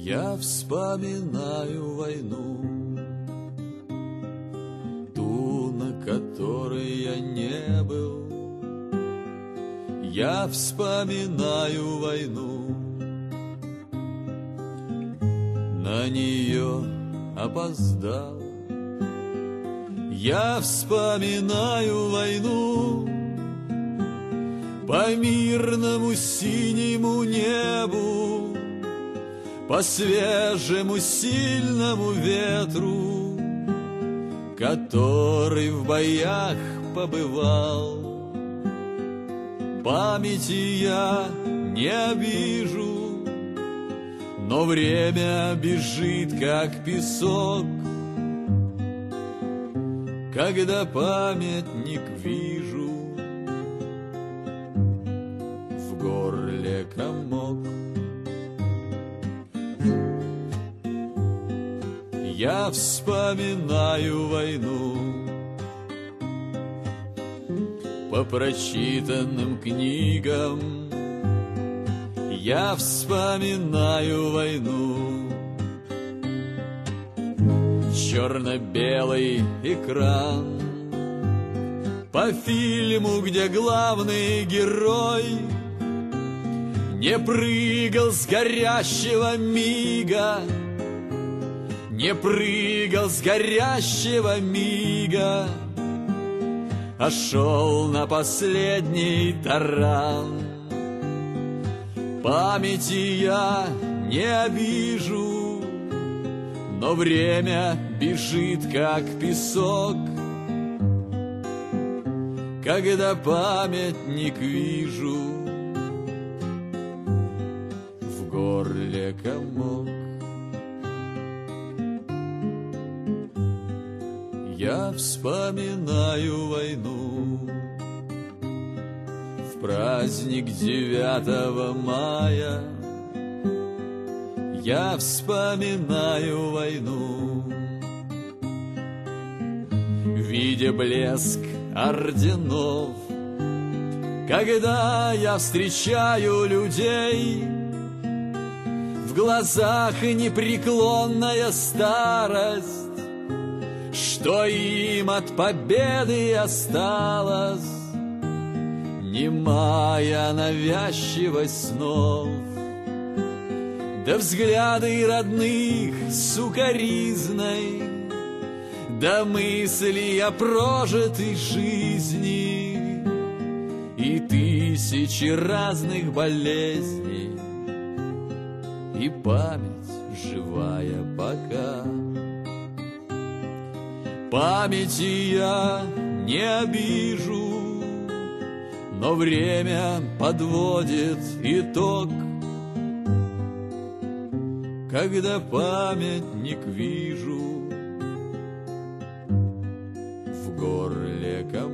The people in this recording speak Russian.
Я вспоминаю войну, ту, на которой я не был. Я вспоминаю войну, на нее опоздал. Я вспоминаю войну по мирному синему небу, по свежему сильному ветру, который в боях побывал. Памяти я не обижу, но время бежит, как песок. Когда памятник вижу, в горле комок. Я вспоминаю войну по прочитанным книгам. Я вспоминаю войну, черно-белый экран, по фильму, где главный герой не прыгал с горящего мига, не прыгал с горящего мига, а шел на последний таран. Памяти я не обижу, но время бежит, как песок. Когда памятник вижу, в горле комок. Я вспоминаю войну в праздник 9 мая. Я вспоминаю войну, видя блеск орденов, когда я встречаю людей, в глазах непреклонная старость, что им от победы осталось, немая навязчивость снов, да взгляды родных сукоризной, да мысли о прожитой жизни и тысячи разных болезней, и память живая пока. Памяти я не обижу, но время подводит итог. Когда памятник вижу, в горле комок.